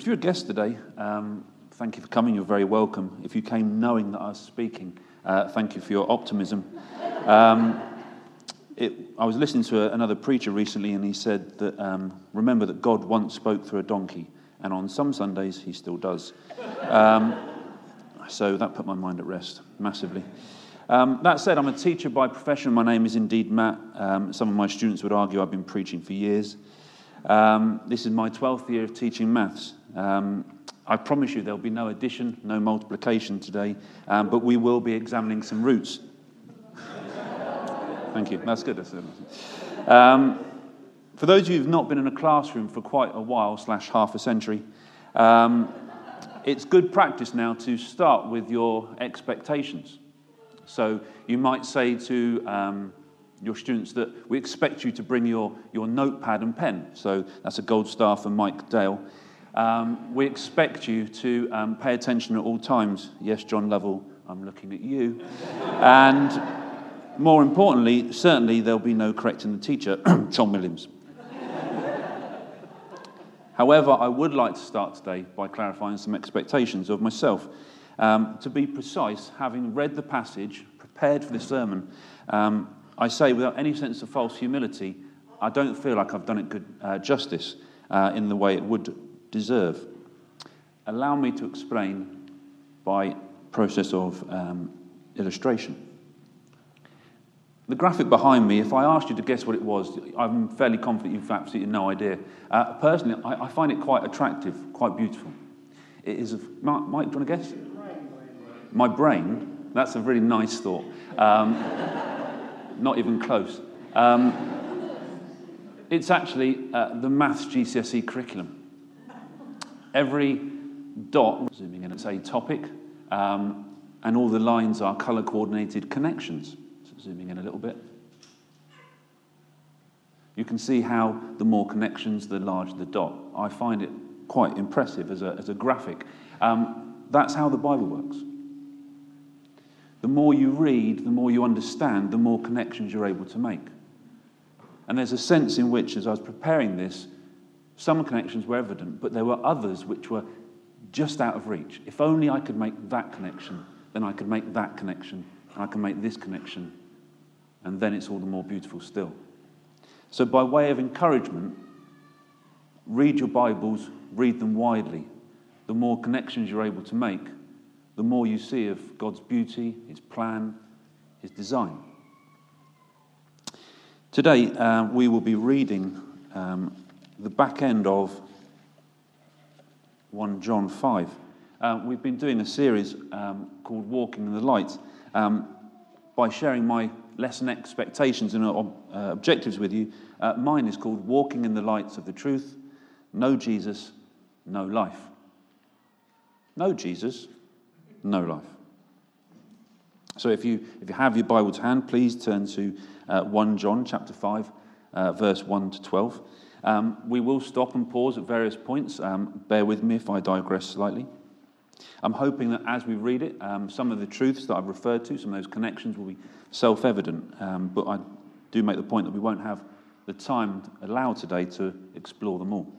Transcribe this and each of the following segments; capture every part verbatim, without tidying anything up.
if you're a guest today, um, thank you for coming. You're very welcome. If you came knowing that I was speaking, uh, thank you for your optimism. Um, it, I was listening to a, another preacher recently, and he said that, um, remember that God once spoke through a donkey, and on some Sundays he still does. Um, so that put my mind at rest massively. Um, that said, I'm a teacher by profession. My name is indeed Matt. Um, some of my students would argue I've been preaching for years. Um, this is my twelfth year of teaching maths. Um, I promise you there'll be no addition, no multiplication today, um, but we will be examining some roots. Thank you. That's good. That's good. Um, for those of you who've not been in a classroom for quite a while, slash half a century, um, it's good practice now to start with your expectations. So you might say to um, your students that we expect you to bring your, your notepad and pen. So that's a gold star for Mike Dale. Um, we expect you to um, pay attention at all times. Yes, John Lovell, I'm looking at you. And more importantly, certainly there'll be no correcting the teacher, John Williams. However, I would like to start today by clarifying some expectations of myself. Um, to be precise, having read the passage, prepared for this sermon, um, I say without any sense of false humility, I don't feel like I've done it good uh, justice uh, in the way it would deserve. Allow me to explain by process of um, illustration. The graphic behind me, if I asked you to guess what it was, I'm fairly confident you've absolutely no idea. Uh, personally, I, I find it quite attractive, quite beautiful. It is. A, Mike, do you want to guess? My brain. That's a really nice thought. Um, not even close. Um, it's actually uh, the maths G C S E curriculum. Every dot, zooming in, it's a topic, um, and all the lines are colour-coordinated connections. So zooming in a little bit. You can see how the more connections, the larger the dot. I find it quite impressive as a, as a graphic. Um, that's how the Bible works. The more you read, the more you understand, the more connections you're able to make. And there's a sense in which, as I was preparing this, some connections were evident, but there were others which were just out of reach. If only I could make that connection, then I could make that connection, and I can make this connection, and then it's all the more beautiful still. So by way of encouragement, read your Bibles, read them widely. The more connections you're able to make, the more you see of God's beauty, His plan, His design. Today, uh, we will be reading um, the back end of First John five. Uh, we've been doing a series um, called Walking in the Light. Um, by sharing my lesson expectations and uh, objectives with you, uh, mine is called Walking in the Lights of the Truth. No Jesus, no life. No Jesus, no life. So if you if you have your Bible to hand, please turn to uh, First John chapter five, uh, verse one to twelve. Um, we will stop and pause at various points. Um, bear with me if I digress slightly. I'm hoping that as we read it, um, some of the truths that I've referred to, some of those connections will be self-evident. Um, but I do make the point that we won't have the time allowed today to explore them all.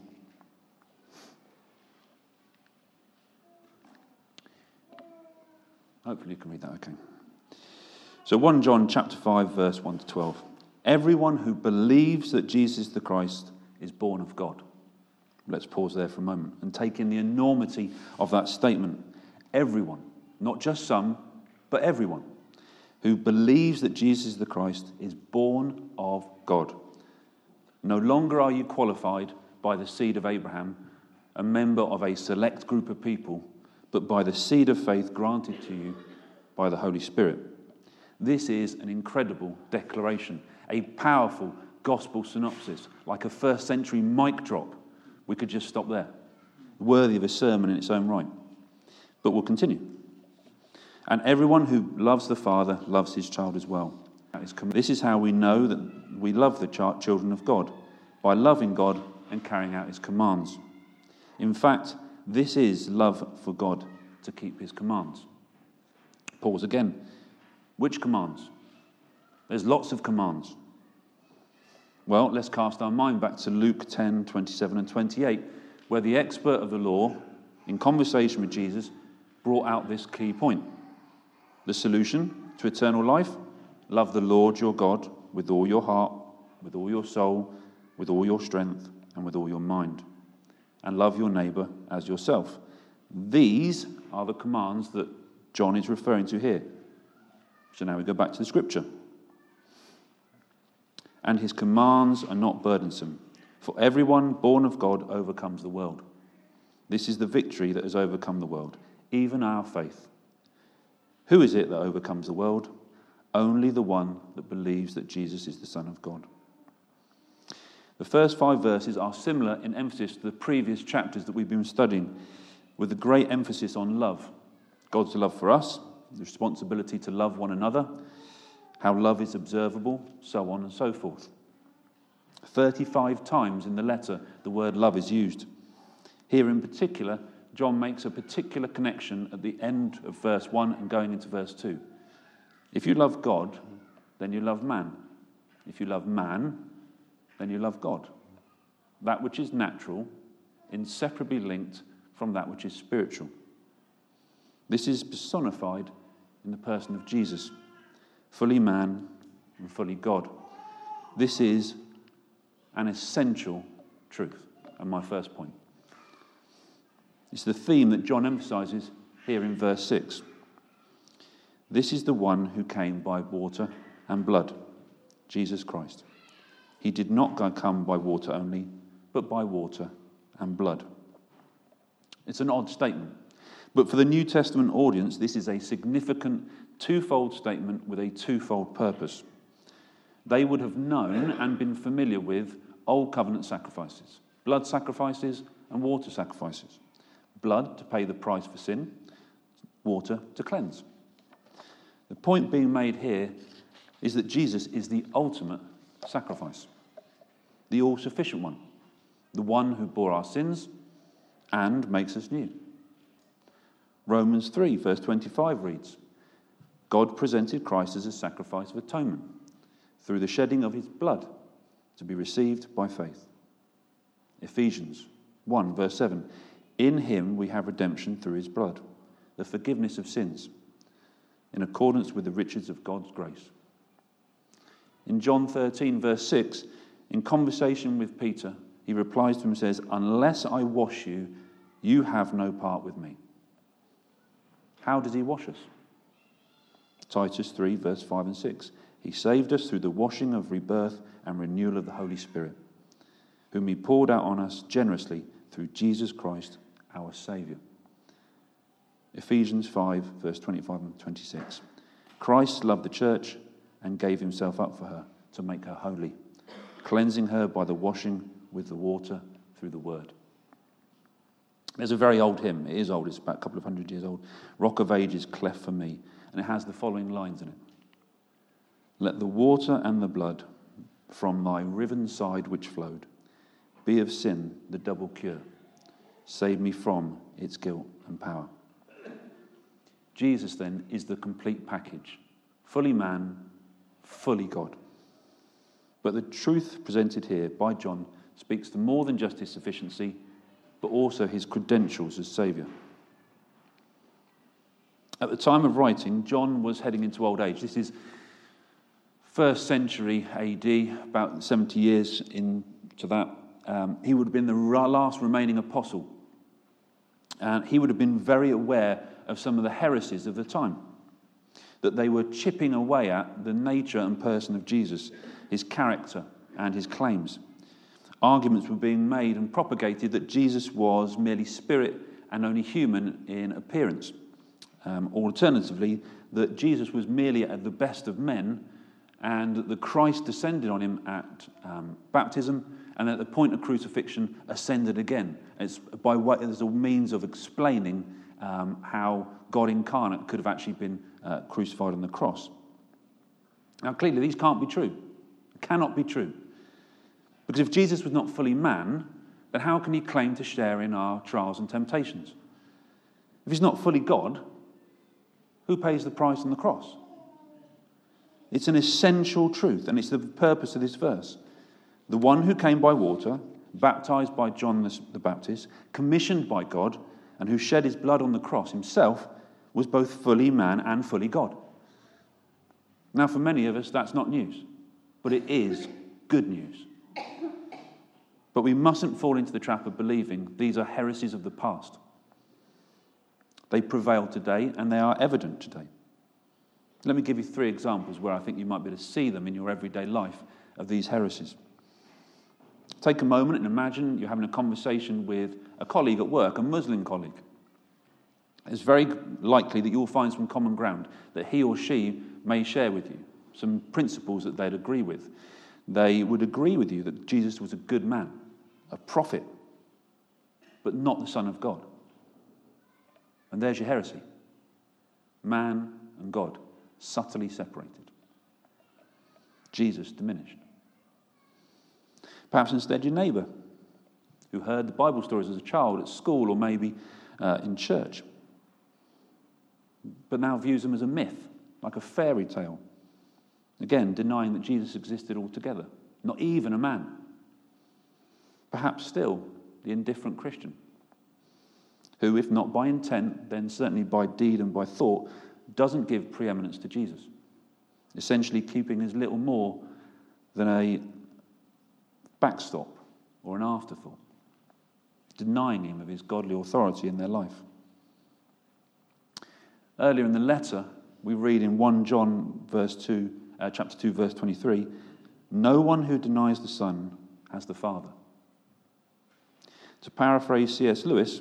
Hopefully you can read that okay. So First John chapter five, verse one to twelve. Everyone who believes that Jesus is the Christ is born of God. Let's pause there for a moment and take in the enormity of that statement. Everyone, not just some, but everyone who believes that Jesus is the Christ is born of God. No longer are you qualified by the seed of Abraham, a member of a select group of people, but by the seed of faith granted to you by the Holy Spirit. This is an incredible declaration, a powerful gospel synopsis, like a first century mic drop. We could just stop there. Worthy of a sermon in its own right. But we'll continue. And everyone who loves the Father loves his child as well. This is how we know that we love the children of God, by loving God and carrying out his commands. In fact, this is love for God, to keep his commands. Pause again. Which commands? There's lots of commands. Well, let's cast our mind back to Luke ten, twenty-seven and twenty-eight, where the expert of the law, in conversation with Jesus, brought out this key point. The solution to eternal life: love the Lord your God with all your heart, with all your soul, with all your strength, and with all your mind. And love your neighbour as yourself. These are the commands that John is referring to here. So now we go back to the scripture. And his commands are not burdensome, for everyone born of God overcomes the world. This is the victory that has overcome the world, even our faith. Who is it that overcomes the world? Only the one that believes that Jesus is the Son of God. The first five verses are similar in emphasis to the previous chapters that we've been studying, with a great emphasis on love. God's love for us, the responsibility to love one another, how love is observable, so on and so forth. thirty-five times in the letter the word love is used. Here in particular, John makes a particular connection at the end of verse one and going into verse two. If you love God, then you love man. If you love man, then you love God. That which is natural, inseparably linked from that which is spiritual. This is personified in the person of Jesus, fully man and fully God. This is an essential truth, and my first point. It's the theme that John emphasizes here in verse six. This is the one who came by water and blood, Jesus Christ. He did not come by water only, but by water and blood. It's an odd statement, but for the New Testament audience, this is a significant twofold statement with a twofold purpose. They would have known and been familiar with Old Covenant sacrifices, blood sacrifices and water sacrifices. Blood to pay the price for sin, water to cleanse. The point being made here is that Jesus is the ultimate sacrifice, the all-sufficient one, the one who bore our sins and makes us new. Romans three, verse twenty-five reads, God presented Christ as a sacrifice of atonement through the shedding of his blood to be received by faith. Ephesians one, verse seven, in him we have redemption through his blood, the forgiveness of sins, in accordance with the riches of God's grace. In John thirteen, verse six, in conversation with Peter, he replies to him and says, unless I wash you, you have no part with me. How does he wash us? Titus three, verse five and six. He saved us through the washing of rebirth and renewal of the Holy Spirit, whom he poured out on us generously through Jesus Christ, our Saviour. Ephesians five, verse twenty-five and twenty-six. Christ loved the church and gave himself up for her to make her holy, cleansing her by the washing with the water through the word. There's a very old hymn. It is old. It's about a couple of hundred years old. Rock of Ages, cleft for me. And it has the following lines in it. Let the water and the blood from thy riven side which flowed be of sin the double cure. Save me from its guilt and power. Jesus then is the complete package. Fully man, fully God. But the truth presented here by John speaks to more than just his sufficiency, but also his credentials as Saviour. At the time of writing, John was heading into old age. This is first century A D, about seventy years into that. Um, he would have been the last remaining apostle. And he would have been very aware of some of the heresies of the time, that they were chipping away at the nature and person of Jesus, his character and his claims. Arguments were being made and propagated that Jesus was merely spirit and only human in appearance. Um, alternatively, that Jesus was merely at the best of men, and that the Christ descended on him at um, baptism, and at the point of crucifixion ascended again. It's by way, as a means of explaining um, how God incarnate could have actually been uh, crucified on the cross. Now, clearly, these can't be true. Cannot be true. Because if Jesus was not fully man, then how can he claim to share in our trials and temptations? If he's not fully God, who pays the price on the cross? It's an essential truth, and it's the purpose of this verse. The one who came by water, baptized by John the Baptist, commissioned by God, and who shed his blood on the cross himself, was both fully man and fully God. Now, for many of us, that's not news, but it is good news. But we mustn't fall into the trap of believing these are heresies of the past. They prevail today, and they are evident today. Let me give you three examples where I think you might be able to see them in your everyday life of these heresies. Take a moment and imagine you're having a conversation with a colleague at work, a Muslim colleague. It's very likely that you'll find some common ground that he or she may share with you, some principles that they'd agree with. They would agree with you that Jesus was a good man, a prophet, but not the Son of God. And there's your heresy. Man and God, subtly separated. Jesus diminished. Perhaps instead your neighbour, who heard the Bible stories as a child at school or maybe uh, in church, but now views them as a myth, like a fairy tale. Again, denying that Jesus existed altogether, not even a man. Perhaps still the indifferent Christian, who, if not by intent, then certainly by deed and by thought, doesn't give preeminence to Jesus, essentially keeping as little more than a backstop or an afterthought, denying him of his godly authority in their life. Earlier in the letter, we read in First John verse two, uh, chapter two, verse twenty-three, "No one who denies the Son has the Father." To paraphrase C S Lewis,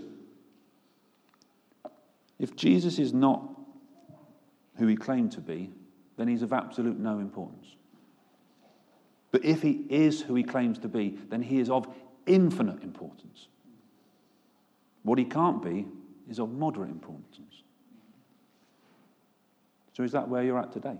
if Jesus is not who he claimed to be, then he's of absolute no importance. But if he is who he claims to be, then he is of infinite importance. What he can't be is of moderate importance. So is that where you're at today?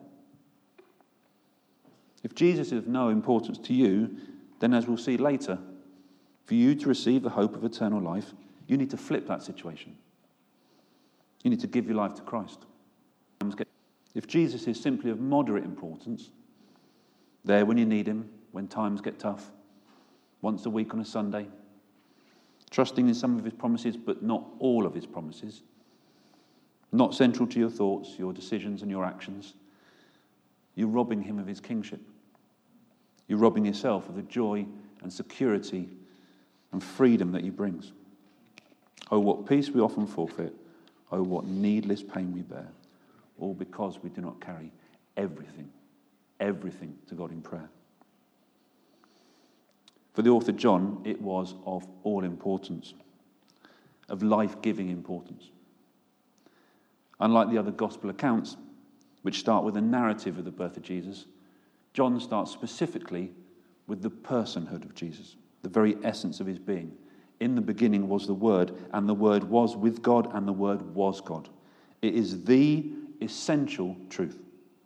If Jesus is of no importance to you, then as we'll see later, for you to receive the hope of eternal life, you need to flip that situation. You need to give your life to Christ. If Jesus is simply of moderate importance, there when you need him, when times get tough, once a week on a Sunday, trusting in some of his promises, but not all of his promises, not central to your thoughts, your decisions and your actions, you're robbing him of his kingship. You're robbing yourself of the joy and security and freedom that he brings. Oh, what peace we often forfeit. Oh, what needless pain we bear. All because we do not carry everything, everything to God in prayer. For the author John, it was of all importance, of life-giving importance. Unlike the other gospel accounts, which start with a narrative of the birth of Jesus, John starts specifically with the personhood of Jesus, the very essence of his being. In the beginning was the Word, and the Word was with God, and the Word was God. It is the essential truth.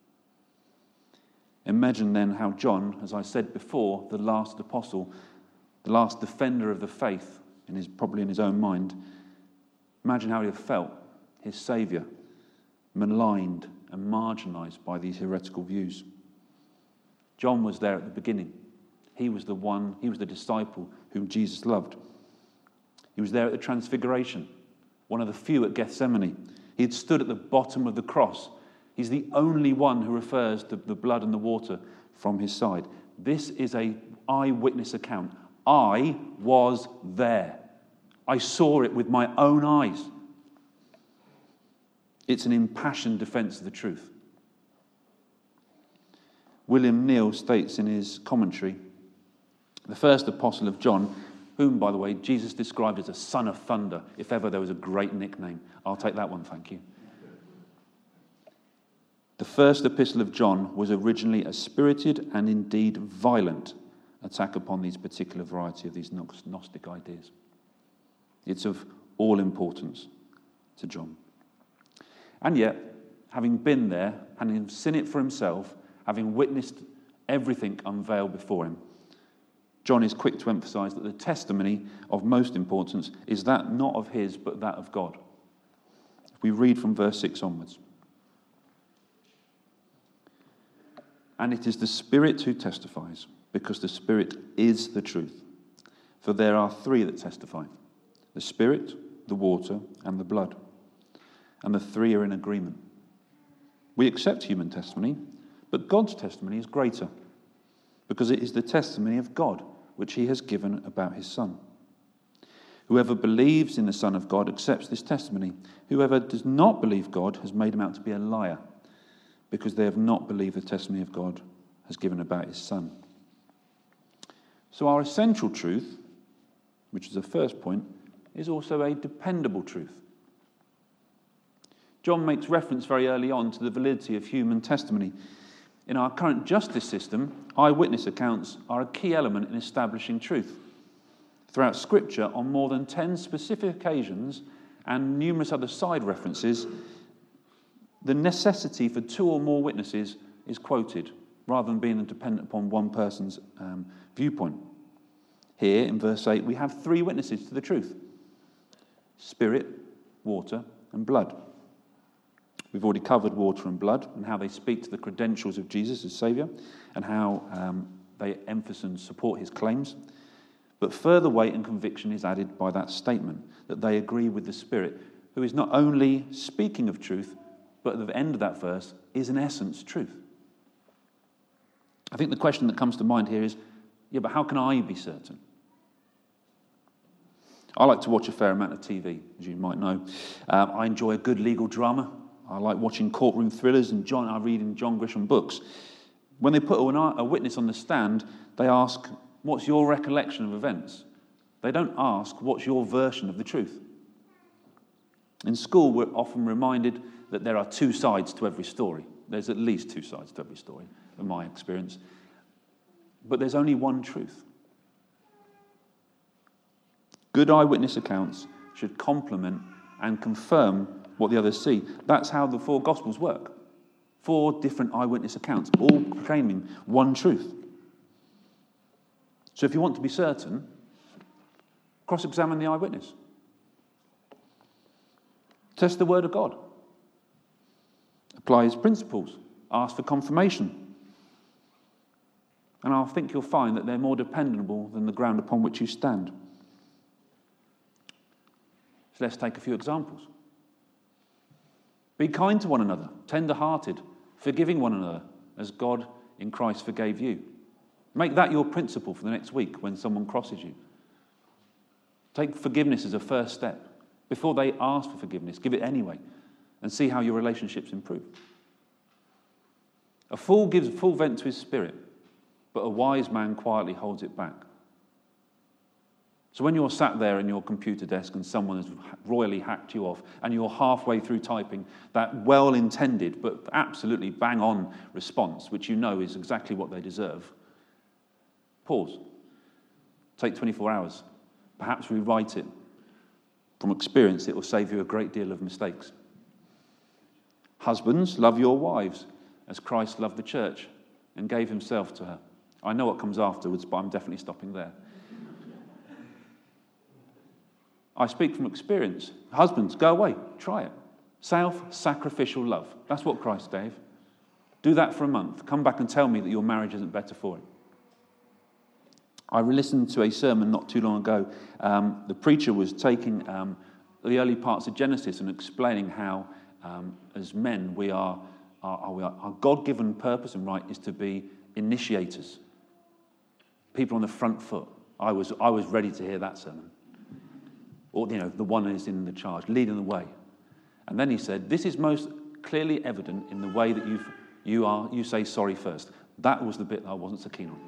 Imagine then how John, as I said before, the last apostle, the last defender of the faith, in his, probably in his own mind, imagine how he felt, his Saviour, maligned and marginalised by these heretical views. John was there at the beginning. He was the one, he was the disciple whom Jesus loved. He was there at the Transfiguration, one of the few at Gethsemane. He had stood at the bottom of the cross. He's the only one who refers to the blood and the water from his side. This is an eyewitness account. I was there. I saw it with my own eyes. It's an impassioned defense of the truth. William Neal states in his commentary, the first apostle of John, whom, by the way, Jesus described as a son of thunder, if ever there was a great nickname. I'll take that one, thank you. The first epistle of John was originally a spirited and indeed violent attack upon these particular variety of these Gnostic ideas. It's of all importance to John. And yet, having been there, having seen it for himself, having witnessed everything unveiled before him, John is quick to emphasize that the testimony of most importance is that not of his, but that of God. We read from verse six onwards. And it is the Spirit who testifies, because the Spirit is the truth. For there are three that testify, the Spirit, the water, and the blood. And the three are in agreement. We accept human testimony, but God's testimony is greater, because it is the testimony of God, which he has given about his Son. Whoever believes in the Son of God accepts this testimony. Whoever does not believe God has made him out to be a liar, because they have not believed the testimony of God has given about his Son. So our essential truth, which is the first point, is also a dependable truth. John makes reference very early on to the validity of human testimony. In our current justice system, eyewitness accounts are a key element in establishing truth. Throughout Scripture, on more than ten specific occasions and numerous other side references, the necessity for two or more witnesses is quoted, rather than being dependent upon one person's um, viewpoint. Here, in verse eight, we have three witnesses to the truth: Spirit, water, and blood. We've already covered water and blood and how they speak to the credentials of Jesus as Saviour and how um, they emphasize and support his claims. But further weight and conviction is added by that statement, that they agree with the Spirit, who is not only speaking of truth, but at the end of that verse is in essence truth. I think the question that comes to mind here is, yeah, but how can I be certain? I like to watch a fair amount of T V, as you might know. Um, I enjoy a good legal drama. I like watching courtroom thrillers, and John, I read in John Grisham books. When they put a witness on the stand, they ask, what's your recollection of events? They don't ask, what's your version of the truth? In school, we're often reminded that there are two sides to every story. There's at least two sides to every story, in my experience. But there's only one truth. Good eyewitness accounts should complement and confirm what the others see. That's how the four Gospels work. Four different eyewitness accounts, all proclaiming one truth. So if you want to be certain, cross-examine the eyewitness. Test the word of God. Apply his principles. Ask for confirmation. And I think you'll find that they're more dependable than the ground upon which you stand. So let's take a few examples. Be kind to one another, tender-hearted, forgiving one another, as God in Christ forgave you. Make that your principle for the next week when someone crosses you. Take forgiveness as a first step. Before they ask for forgiveness, give it anyway, and see how your relationships improve. A fool gives full vent to his spirit, but a wise man quietly holds it back. So when you're sat there in your computer desk and someone has royally hacked you off and you're halfway through typing that well-intended but absolutely bang-on response, which you know is exactly what they deserve, pause. Take twenty-four hours. Perhaps rewrite it. From experience, it will save you a great deal of mistakes. Husbands, love your wives as Christ loved the church and gave himself to her. I know what comes afterwards, but I'm definitely stopping there. I speak from experience. Husbands, go away. Try it. Self-sacrificial love. That's what Christ gave. Do that for a month. Come back and tell me that your marriage isn't better for it. I listened to a sermon not too long ago. Um, the preacher was taking um, the early parts of Genesis and explaining how, um, as men, we are, our, our, our God-given purpose and right is to be initiators. People on the front foot. I was, I was ready to hear that sermon. Or, you know, the one who is in the charge, leading the way. And then he said, this is most clearly evident in the way that you you are you say sorry first. That was the bit that I wasn't so keen on.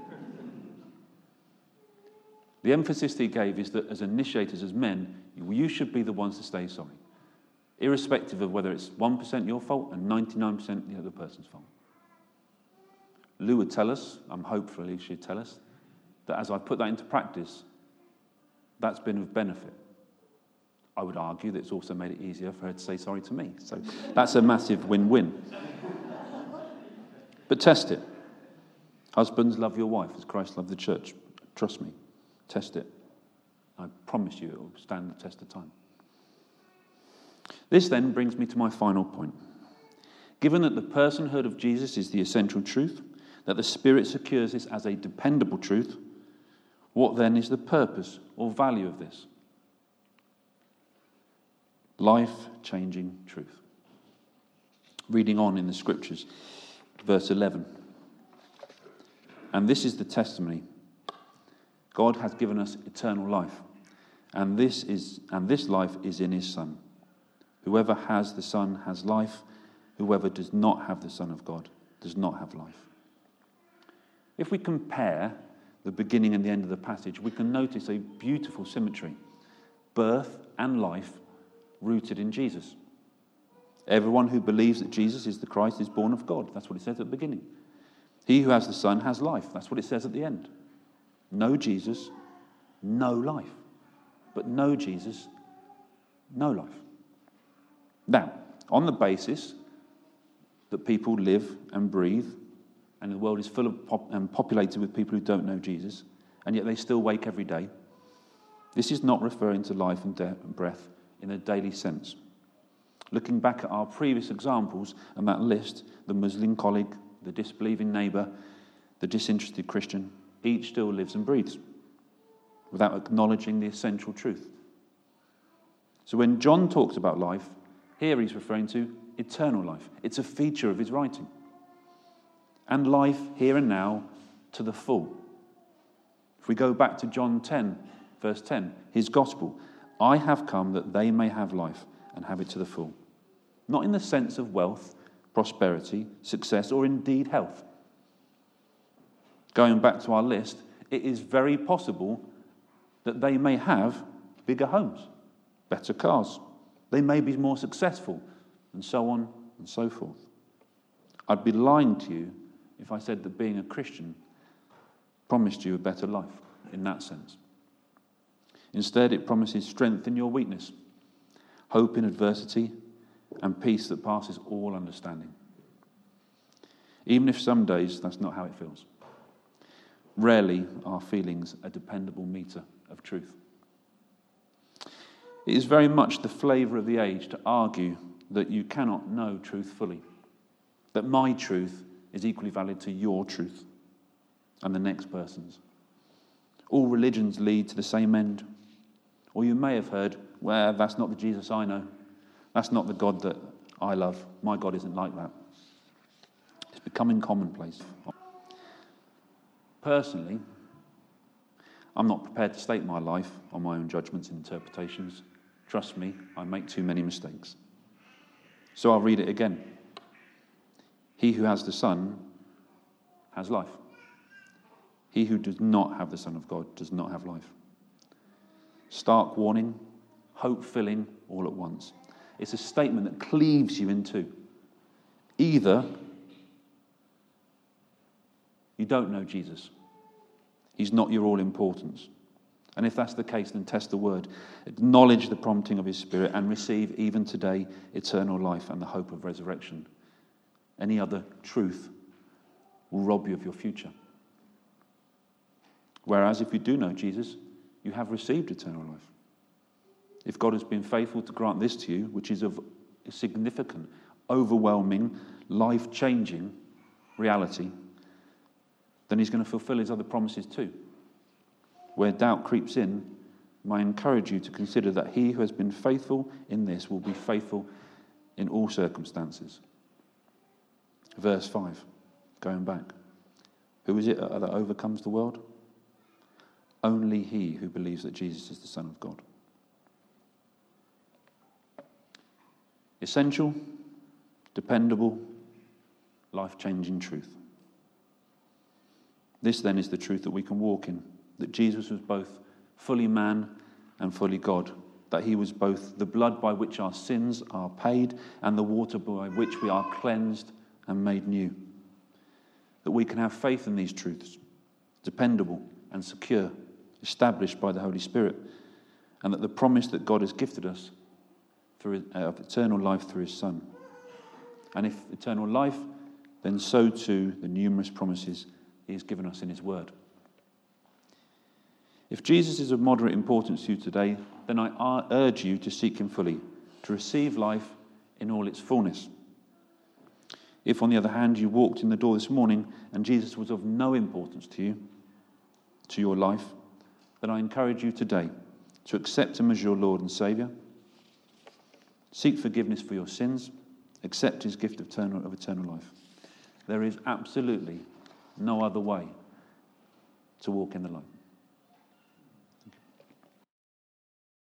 The emphasis he gave is that as initiators, as men, you should be the ones to say sorry, irrespective of whether it's one percent your fault and ninety-nine percent the other person's fault. Lou would tell us, I'm hopefully she'd tell us, that as I put that into practice, that's been of benefit. I would argue that it's also made it easier for her to say sorry to me. So that's a massive win-win. But test it. Husbands, love your wife as Christ loved the church. Trust me. Test it. I promise you it will stand the test of time. This then brings me to my final point. Given that the personhood of Jesus is the essential truth, that the Spirit secures this as a dependable truth, What then is the purpose or value of this? Life-changing truth. Reading on in the scriptures, verse eleven. And this is the testimony. God has given us eternal life, and this is and this life is in his Son. Whoever has the Son has life. Whoever does not have the Son of God does not have life. If we compare the beginning and the end of the passage, we can notice a beautiful symmetry. Birth and life rooted in Jesus. Everyone who believes that Jesus is the Christ is born of God. That's what it says at the beginning. He who has the Son has life. That's what it says at the end. No Jesus, no life. But no Jesus, no life. Now, on the basis that people live and breathe, and the world is full of pop- and populated with people who don't know Jesus, and yet they still wake every day, this is not referring to life and, de- and breath in a daily sense. Looking back at our previous examples and that list, the Muslim colleague, the disbelieving neighbour, the disinterested Christian, each still lives and breathes without acknowledging the essential truth. So when John talks about life, here he's referring to eternal life. It's a feature of his writing. And life here and now to the full. If we go back to John ten, verse ten, his gospel, I have come that they may have life and have it to the full. Not in the sense of wealth, prosperity, success, or indeed health. Going back to our list, it is very possible that they may have bigger homes, better cars. They may be more successful, and so on and so forth. I'd be lying to you if I said that being a Christian promised you a better life in that sense. Instead, it promises strength in your weakness, hope in adversity, and peace that passes all understanding. Even if some days that's not how it feels. Rarely are feelings a dependable meter of truth. It is very much the flavour of the age to argue that you cannot know truth fully, that my truth is equally valid to your truth and the next person's. All religions lead to the same end. Or you may have heard, well, that's not the Jesus I know. That's not the God that I love. My God isn't like that. It's becoming commonplace. Personally, I'm not prepared to stake my life on my own judgments and interpretations. Trust me, I make too many mistakes. So I'll read it again. He who has the Son has life. He who does not have the Son of God does not have life. Stark warning, hope-filling all at once. It's a statement that cleaves you in two. Either you don't know Jesus. He's not your all-importance. And if that's the case, then test the word. Acknowledge the prompting of his Spirit and receive, even today, eternal life and the hope of resurrection. Any other truth will rob you of your future. Whereas if you do know Jesus, you have received eternal life. If God has been faithful to grant this to you, which is of significant, overwhelming, life-changing reality, then he's going to fulfill his other promises too. Where doubt creeps in, I encourage you to consider that he who has been faithful in this will be faithful in all circumstances. Verse five, going back. Who is it that overcomes the world? Only he who believes that Jesus is the Son of God. Essential, dependable, life-changing truth. This then is the truth that we can walk in, that Jesus was both fully man and fully God, that he was both the blood by which our sins are paid and the water by which we are cleansed and made new. That we can have faith in these truths, dependable and secure, established by the Holy Spirit, and that the promise that God has gifted us through uh, of eternal life through his Son. And if eternal life, then so too the numerous promises he has given us in his word. If Jesus is of moderate importance to you today, then I urge you to seek him fully, to receive life in all its fullness. If, on the other hand, you walked in the door this morning and Jesus was of no importance to you, to your life, then I encourage you today to accept him as your Lord and Saviour. Seek forgiveness for your sins. Accept his gift of eternal, of eternal life. There is absolutely no other way to walk in the light.